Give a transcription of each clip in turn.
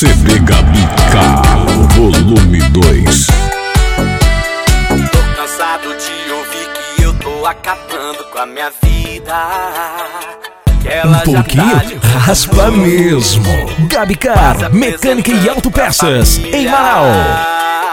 CB Gabi K, volume 2. Tô cansado de ouvir que eu tô acabando com a minha vida. Que ela Um pouquinho? Raspa mesmo. Gabi K, mecânica e autopeças, em Manaus.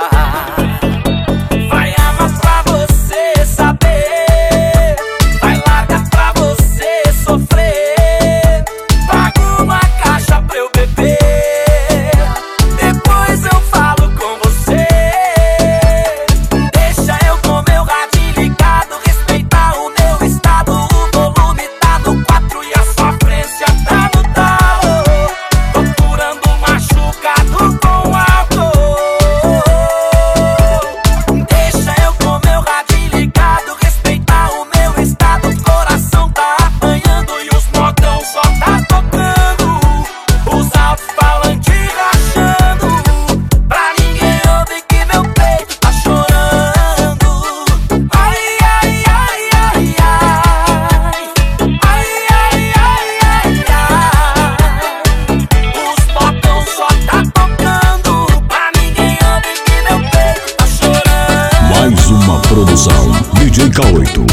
Produção DJ K8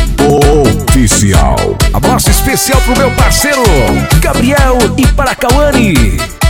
Oficial. Abraço especial pro meu parceiro Gabriel e para Cauane.